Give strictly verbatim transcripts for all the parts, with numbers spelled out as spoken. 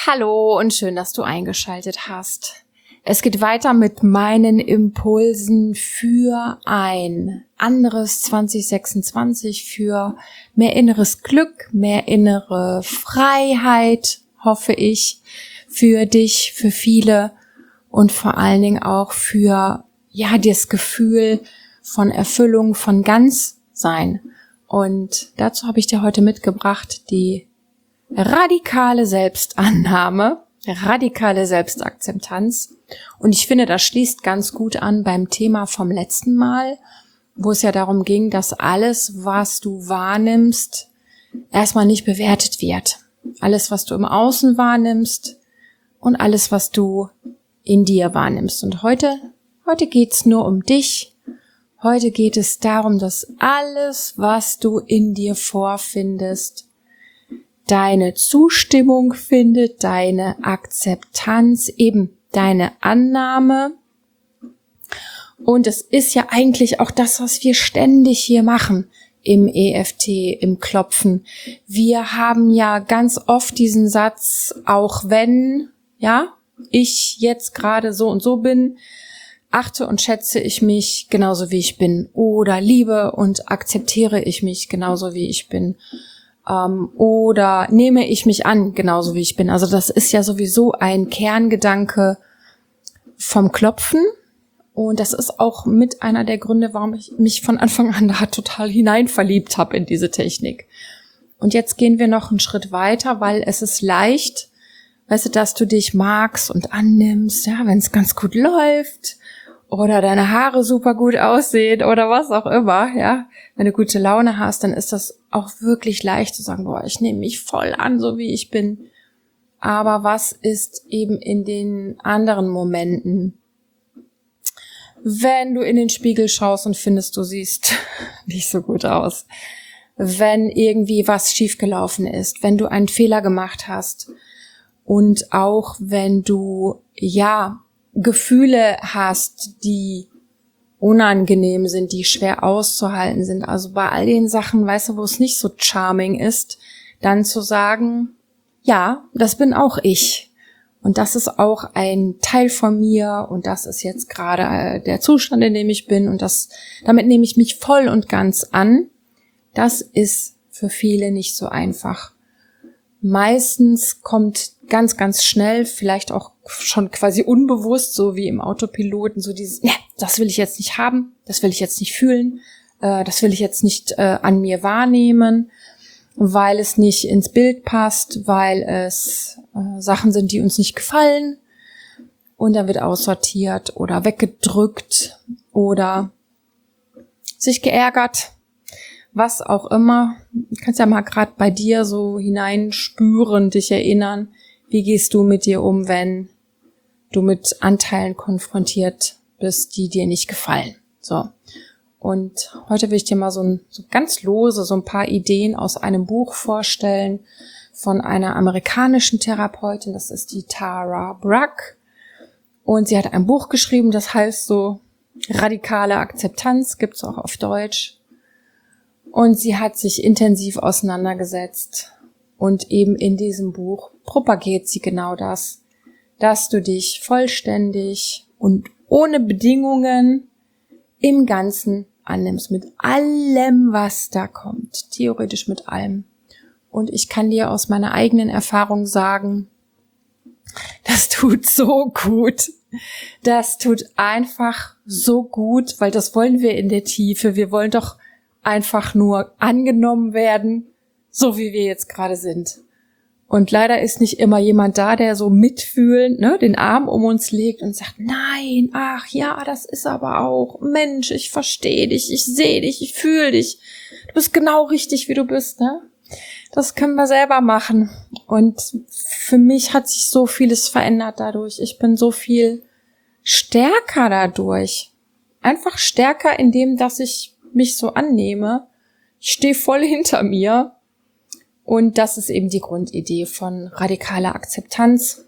Hallo und schön, dass du eingeschaltet hast. Es geht weiter mit meinen Impulsen für ein anderes zwanzig sechsundzwanzig, für mehr inneres Glück, mehr innere Freiheit, hoffe ich, für dich, für viele und vor allen Dingen auch für, ja, das Gefühl von Erfüllung, von Ganzsein. Und dazu habe ich dir heute mitgebracht die radikale Selbstannahme, radikale Selbstakzeptanz. Und ich finde, das schließt ganz gut an beim Thema vom letzten Mal, wo es ja darum ging, dass alles, was du wahrnimmst, erstmal nicht bewertet wird. Alles, was du im Außen wahrnimmst und alles, was du in dir wahrnimmst. Und heute, heute geht's nur um dich. Heute geht es darum, dass alles, was du in dir vorfindest, deine Zustimmung findet, deine Akzeptanz, eben deine Annahme. Und es ist ja eigentlich auch das, was wir ständig hier machen im E F T, im Klopfen. Wir haben ja ganz oft diesen Satz, auch wenn, ja, ich jetzt gerade so und so bin, achte und schätze ich mich genauso wie ich bin. Oder liebe und akzeptiere ich mich genauso wie ich bin. Ähm, oder nehme ich mich an, genauso wie ich bin. Also das ist ja sowieso ein Kerngedanke vom Klopfen. Und das ist auch mit einer der Gründe, warum ich mich von Anfang an da total hineinverliebt habe in diese Technik. Und jetzt gehen wir noch einen Schritt weiter, weil es ist leicht, weißt du, dass du dich magst und annimmst, ja, wenn es ganz gut läuft oder deine Haare super gut aussehen oder was auch immer, ja. Wenn du gute Laune hast, dann ist das auch wirklich leicht zu sagen, boah, ich nehme mich voll an, so wie ich bin. Aber was ist eben in den anderen Momenten? Wenn du in den Spiegel schaust und findest, du siehst nicht so gut aus. Wenn irgendwie was schiefgelaufen ist, wenn du einen Fehler gemacht hast und auch wenn du, ja, Gefühle hast, die unangenehm sind, die schwer auszuhalten sind. Also bei all den Sachen, weißt du, wo es nicht so charming ist, dann zu sagen, ja, das bin auch ich. Und das ist auch ein Teil von mir und das ist jetzt gerade der Zustand, in dem ich bin und das, damit nehme ich mich voll und ganz an. Das ist für viele nicht so einfach. Meistens kommt ganz, ganz schnell, vielleicht auch schon quasi unbewusst, so wie im Autopiloten, so dieses, ne, das will ich jetzt nicht haben, das will ich jetzt nicht fühlen, äh, das will ich jetzt nicht äh, an mir wahrnehmen, weil es nicht ins Bild passt, weil es äh, Sachen sind, die uns nicht gefallen und dann wird aussortiert oder weggedrückt oder sich geärgert. Was auch immer, du kannst ja mal gerade bei dir so hineinspüren, dich erinnern, wie gehst du mit dir um, wenn du mit Anteilen konfrontiert bist, die dir nicht gefallen. So. Und heute will ich dir mal so, ein, so ganz lose so ein paar Ideen aus einem Buch vorstellen von einer amerikanischen Therapeutin, das ist die Tara Brach. Und sie hat ein Buch geschrieben, das heißt so radikale Akzeptanz, gibt's auch auf Deutsch. Und sie hat sich intensiv auseinandergesetzt und eben in diesem Buch propagiert sie genau das, dass du dich vollständig und ohne Bedingungen im Ganzen annimmst, mit allem, was da kommt, theoretisch mit allem. Und ich kann dir aus meiner eigenen Erfahrung sagen, das tut so gut. Das tut einfach so gut, weil das wollen wir in der Tiefe. Wir wollen doch einfach nur angenommen werden, so wie wir jetzt gerade sind. Und leider ist nicht immer jemand da, der so mitfühlend, ne, den Arm um uns legt und sagt, nein, ach ja, das ist aber auch, Mensch, ich verstehe dich, ich sehe dich, ich fühle dich. Du bist genau richtig, wie du bist, ne? Das können wir selber machen. Und für mich hat sich so vieles verändert dadurch. Ich bin so viel stärker dadurch. Einfach stärker in dem, dass ich mich so annehme. Ich stehe voll hinter mir. Und das ist eben die Grundidee von radikaler Akzeptanz.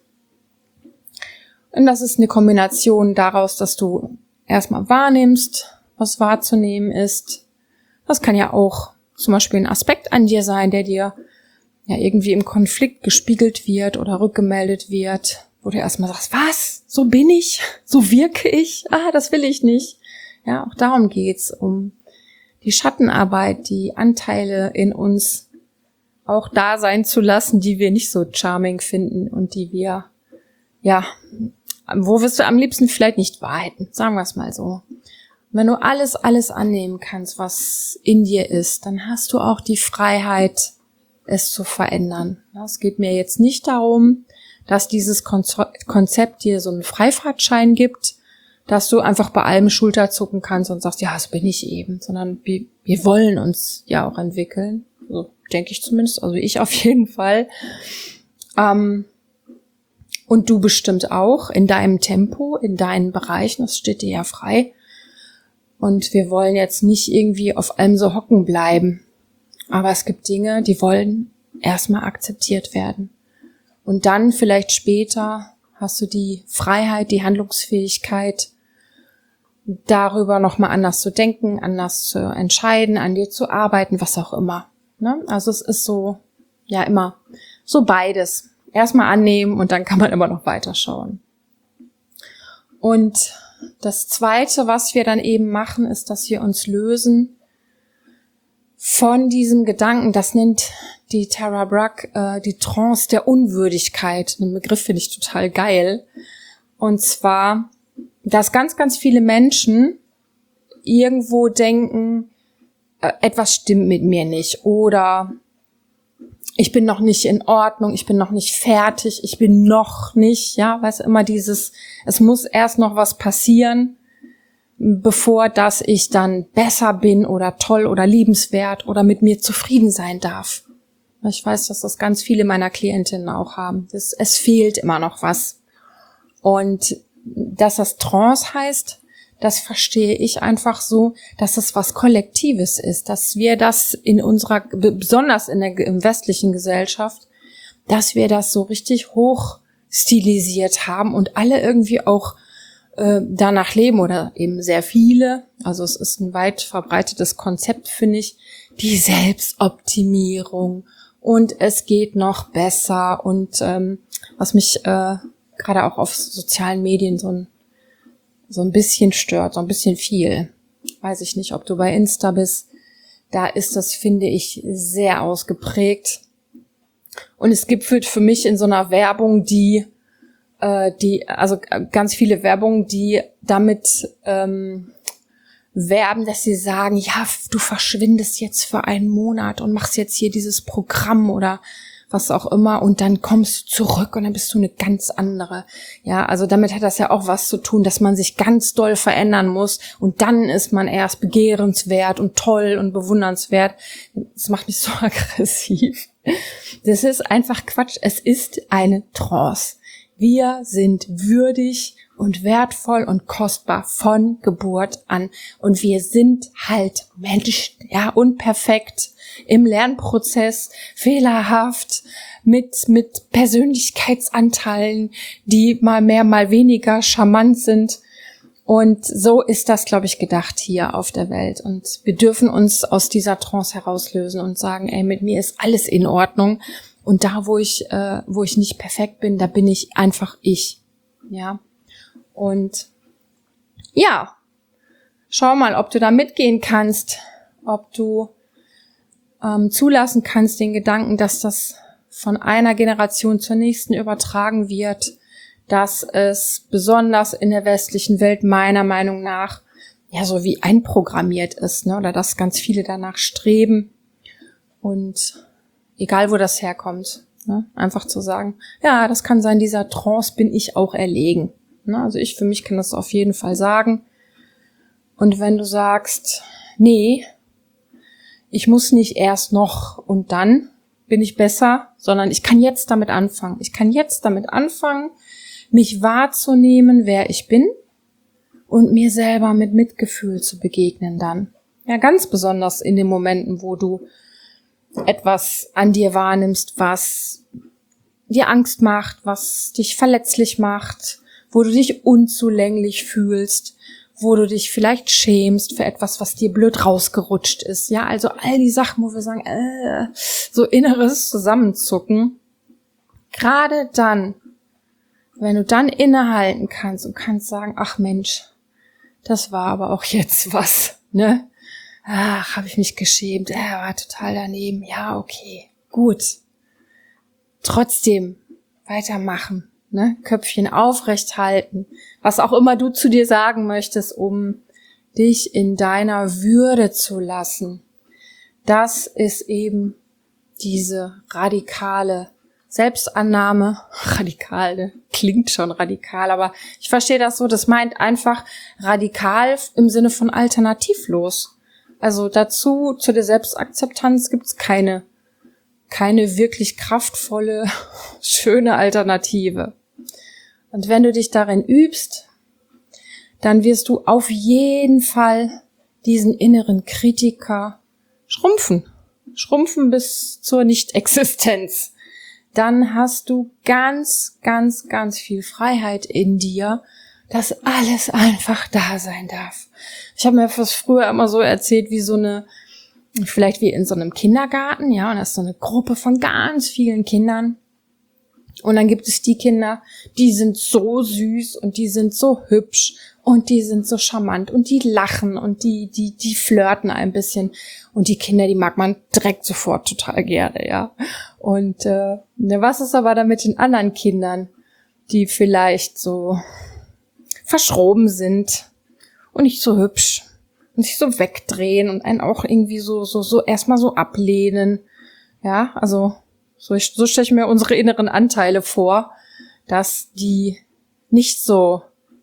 Und das ist eine Kombination daraus, dass du erstmal wahrnimmst, was wahrzunehmen ist. Das kann ja auch zum Beispiel ein Aspekt an dir sein, der dir ja irgendwie im Konflikt gespiegelt wird oder rückgemeldet wird, wo du erstmal sagst, was? So bin ich? So wirke ich? Ah, das will ich nicht. Ja, auch darum geht's, um die Schattenarbeit, die Anteile in uns auch da sein zu lassen, die wir nicht so charming finden und die wir, ja, wo wirst du am liebsten vielleicht nicht wahrheiten, sagen wir es mal so. Wenn du alles, alles annehmen kannst, was in dir ist, dann hast du auch die Freiheit, es zu verändern. Es geht mir jetzt nicht darum, dass dieses Konzept dir so einen Freifahrtschein gibt, dass du einfach bei allem Schulter zucken kannst und sagst, ja, so bin ich eben, sondern wir, wir wollen uns ja auch entwickeln. So denke ich zumindest, also ich auf jeden Fall. Ähm, und du bestimmt auch in deinem Tempo, in deinen Bereichen, das steht dir ja frei. Und wir wollen jetzt nicht irgendwie auf allem so hocken bleiben. Aber es gibt Dinge, die wollen erstmal akzeptiert werden. Und dann vielleicht später hast du die Freiheit, die Handlungsfähigkeit, darüber nochmal anders zu denken, anders zu entscheiden, an dir zu arbeiten, was auch immer. Ne? Also es ist so, ja immer so beides. Erstmal annehmen und dann kann man immer noch weiterschauen. Und das Zweite, was wir dann eben machen, ist, dass wir uns lösen von diesem Gedanken, das nennt die Tara Brach äh, die Trance der Unwürdigkeit. Den Begriff finde ich total geil. Und zwar, dass ganz, ganz viele Menschen irgendwo denken, äh, etwas stimmt mit mir nicht oder ich bin noch nicht in Ordnung, ich bin noch nicht fertig, ich bin noch nicht, ja, weißt du, immer dieses, es muss erst noch was passieren, bevor dass ich dann besser bin oder toll oder liebenswert oder mit mir zufrieden sein darf. Ich weiß, dass das ganz viele meiner Klientinnen auch haben. Das, es fehlt immer noch was. Und dass das Trance heißt, das verstehe ich einfach so, dass es was Kollektives ist, dass wir das in unserer, besonders in der in westlichen Gesellschaft, dass wir das so richtig hoch stilisiert haben und alle irgendwie auch äh, danach leben oder eben sehr viele. Also es ist ein weit verbreitetes Konzept, finde ich, die Selbstoptimierung und es geht noch besser und ähm, was mich äh, gerade auch auf sozialen Medien so ein so ein bisschen stört, so ein bisschen viel. Weiß ich nicht, ob du bei Insta bist. Da ist das, finde ich, sehr ausgeprägt. Und es gibt für mich in so einer Werbung, die, äh, die, also ganz viele Werbungen, die damit ähm, werben, dass sie sagen, ja, du verschwindest jetzt für einen Monat und machst jetzt hier dieses Programm oder was auch immer und dann kommst du zurück und dann bist du eine ganz andere. Ja, also damit hat das ja auch was zu tun, dass man sich ganz doll verändern muss und dann ist man erst begehrenswert und toll und bewundernswert. Das macht mich so aggressiv. Das ist einfach Quatsch. Es ist eine Trance. Wir sind würdig und wertvoll und kostbar von Geburt an. Und wir sind halt Mensch, ja, unperfekt im Lernprozess, fehlerhaft, mit, mit Persönlichkeitsanteilen, die mal mehr, mal weniger charmant sind. Und so ist das, glaube ich, gedacht hier auf der Welt. Und wir dürfen uns aus dieser Trance herauslösen und sagen, ey, mit mir ist alles in Ordnung. Und da, wo ich, äh, wo ich nicht perfekt bin, da bin ich einfach ich. Ja. Und ja, schau mal, ob du da mitgehen kannst, ob du ähm, zulassen kannst den Gedanken, dass das von einer Generation zur nächsten übertragen wird, dass es besonders in der westlichen Welt meiner Meinung nach ja so wie einprogrammiert ist, ne, oder dass ganz viele danach streben und egal wo das herkommt, ne, einfach zu sagen, ja, das kann sein, dieser Trance bin ich auch erlegen. Ne, also ich für mich kann das auf jeden Fall sagen. Und wenn du sagst, nee, ich muss nicht erst noch und dann bin ich besser, sondern ich kann jetzt damit anfangen. Ich kann jetzt damit anfangen, mich wahrzunehmen, wer ich bin und mir selber mit Mitgefühl zu begegnen dann. Ja, ganz besonders in den Momenten, wo du etwas an dir wahrnimmst, was dir Angst macht, was dich verletzlich macht, wo du dich unzulänglich fühlst, wo du dich vielleicht schämst für etwas, was dir blöd rausgerutscht ist. Ja, also all die Sachen, wo wir sagen, äh, so inneres Zusammenzucken. Gerade dann, wenn du dann innehalten kannst und kannst sagen, ach Mensch, das war aber auch jetzt was, ne? Ach, habe ich mich geschämt, er war total daneben. Ja, okay, gut. Trotzdem weitermachen, ne? Köpfchen aufrecht halten, was auch immer du zu dir sagen möchtest, um dich in deiner Würde zu lassen. Das ist eben diese radikale Selbstannahme. Radikal, klingt schon radikal, aber ich verstehe das so, das meint einfach radikal im Sinne von alternativlos. Also dazu, zu der Selbstakzeptanz gibt's keine, keine wirklich kraftvolle, schöne Alternative. Und wenn du dich darin übst, dann wirst du auf jeden Fall diesen inneren Kritiker schrumpfen. Schrumpfen bis zur Nichtexistenz. Dann hast du ganz, ganz, ganz viel Freiheit in dir, dass alles einfach da sein darf. Ich habe mir das früher immer so erzählt, wie so eine, vielleicht wie in so einem Kindergarten, ja, und da ist so eine Gruppe von ganz vielen Kindern. Und dann gibt es die Kinder, die sind so süß und die sind so hübsch und die sind so charmant und die lachen und die, die, die flirten ein bisschen. Und die Kinder, die mag man direkt sofort total gerne, ja. Und äh, was ist aber da mit den anderen Kindern, die vielleicht so verschroben sind und nicht so hübsch und sich so wegdrehen und einen auch irgendwie so, so, so erstmal so ablehnen, ja, also So, ich, so stelle ich mir unsere inneren Anteile vor, dass die nicht so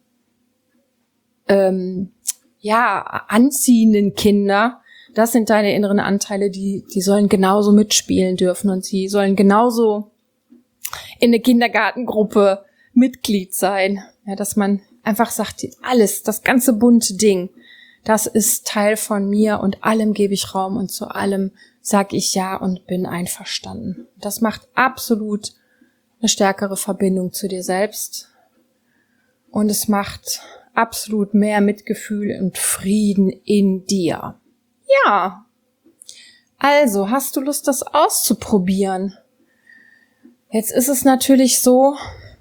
ähm, ja anziehenden Kinder, das sind deine inneren Anteile, die die sollen genauso mitspielen dürfen und sie sollen genauso in der Kindergartengruppe Mitglied sein, ja, dass man einfach sagt, alles, das ganze bunte Ding, das ist Teil von mir und allem gebe ich Raum und zu allem sag ich ja und bin einverstanden. Das macht absolut eine stärkere Verbindung zu dir selbst und es macht absolut mehr Mitgefühl und Frieden in dir. Ja, also hast du Lust, das auszuprobieren? Jetzt ist es natürlich so,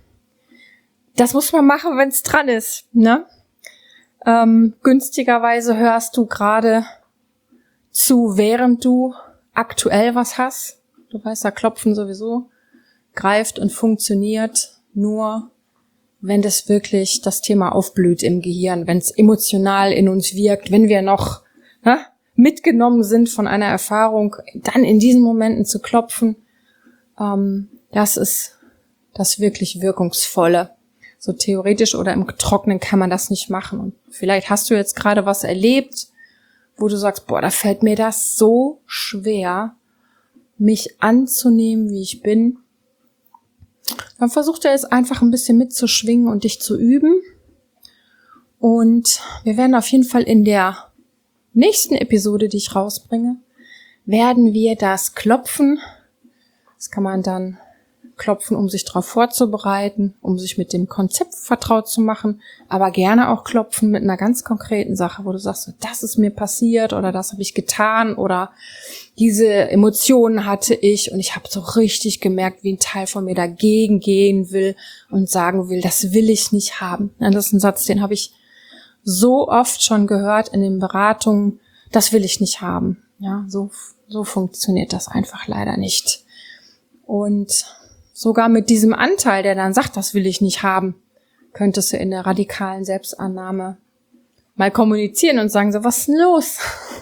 das muss man machen, wenn es dran ist, ne? Ähm, günstigerweise hörst du gerade zu, während du aktuell was hast. Du weißt, da Klopfen sowieso greift und funktioniert nur, wenn das wirklich das Thema aufblüht im Gehirn, wenn es emotional in uns wirkt, wenn wir noch ne, mitgenommen sind von einer Erfahrung, dann in diesen Momenten zu klopfen, ähm, das ist das wirklich Wirkungsvolle. So theoretisch oder im Trockenen kann man das nicht machen. Und vielleicht hast du jetzt gerade was erlebt, wo du sagst, boah, da fällt mir das so schwer, mich anzunehmen, wie ich bin. Dann versuch dir jetzt einfach ein bisschen mitzuschwingen und dich zu üben. Und wir werden auf jeden Fall in der nächsten Episode, die ich rausbringe, werden wir das Klopfen, das kann man dann klopfen, um sich darauf vorzubereiten, um sich mit dem Konzept vertraut zu machen, aber gerne auch klopfen mit einer ganz konkreten Sache, wo du sagst, das ist mir passiert oder das habe ich getan oder diese Emotionen hatte ich und ich habe so richtig gemerkt, wie ein Teil von mir dagegen gehen will und sagen will, das will ich nicht haben. Das ist ein Satz, den habe ich so oft schon gehört in den Beratungen, das will ich nicht haben. Ja, so, so funktioniert das einfach leider nicht. Und sogar mit diesem Anteil, der dann sagt, das will ich nicht haben, könntest du in der radikalen Selbstannahme mal kommunizieren und sagen so, was ist denn los?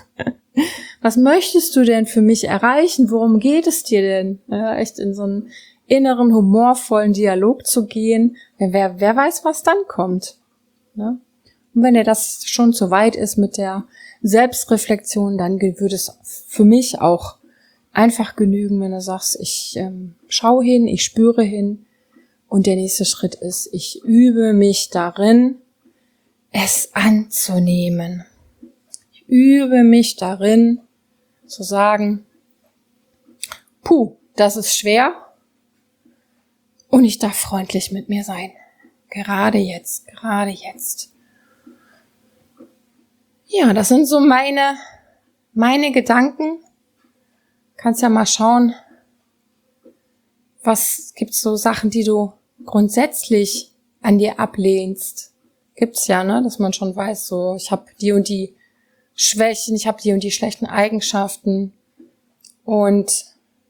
Was möchtest du denn für mich erreichen? Worum geht es dir denn? Ja, echt in so einen inneren, humorvollen Dialog zu gehen. Wer, wer weiß, was dann kommt. Ja? Und wenn dir das schon zu weit ist mit der Selbstreflexion, dann würde es für mich auch einfach genügen, wenn du sagst, ich ähm, schaue hin, ich spüre hin und der nächste Schritt ist, ich übe mich darin, es anzunehmen. Ich übe mich darin, zu sagen, puh, das ist schwer und ich darf freundlich mit mir sein. Gerade jetzt, gerade jetzt. Ja, das sind so meine, meine Gedanken. Kannst ja mal schauen, was gibt's so Sachen, die du grundsätzlich an dir ablehnst. Gibt's ja, ne, dass man schon weiß, so ich habe die und die Schwächen, ich habe die und die schlechten Eigenschaften. Und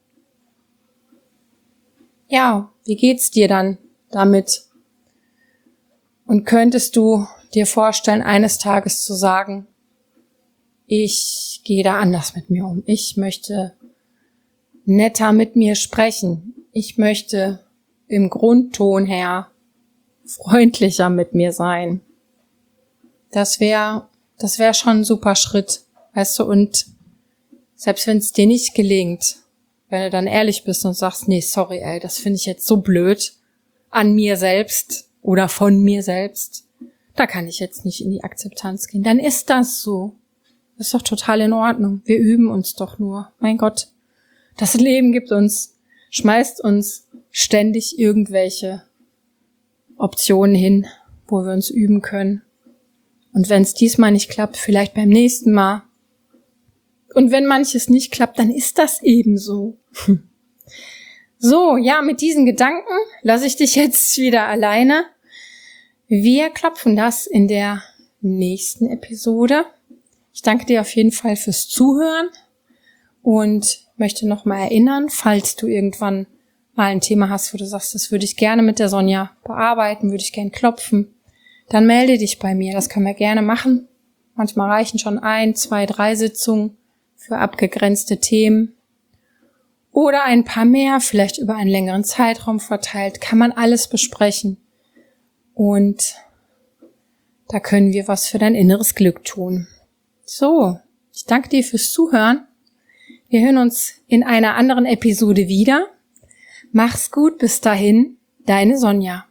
ja, wie geht's dir dann damit? Und könntest du dir vorstellen, eines Tages zu sagen, ich gehe da anders mit mir um. Ich möchte netter mit mir sprechen. Ich möchte im Grundton her freundlicher mit mir sein. Das wäre, das wäre schon ein super Schritt, weißt du, und selbst wenn es dir nicht gelingt, wenn du dann ehrlich bist und sagst, nee, sorry, ey, das finde ich jetzt so blöd an mir selbst oder von mir selbst, da kann ich jetzt nicht in die Akzeptanz gehen, dann ist das so. Das ist doch total in Ordnung. Wir üben uns doch nur. Mein Gott, das Leben gibt uns, schmeißt uns ständig irgendwelche Optionen hin, wo wir uns üben können. Und wenn es diesmal nicht klappt, vielleicht beim nächsten Mal. Und wenn manches nicht klappt, dann ist das eben so. So, ja, mit diesen Gedanken lasse ich dich jetzt wieder alleine. Wir klopfen das in der nächsten Episode. Ich danke dir auf jeden Fall fürs Zuhören und möchte noch mal erinnern, falls du irgendwann mal ein Thema hast, wo du sagst, das würde ich gerne mit der Sonja bearbeiten, würde ich gerne klopfen, dann melde dich bei mir. Das können wir gerne machen. Manchmal reichen schon ein, zwei, drei Sitzungen für abgegrenzte Themen. Oder ein paar mehr, vielleicht über einen längeren Zeitraum verteilt, kann man alles besprechen. Und da können wir was für dein inneres Glück tun. So, ich danke dir fürs Zuhören. Wir hören uns in einer anderen Episode wieder. Mach's gut, bis dahin, deine Sonja.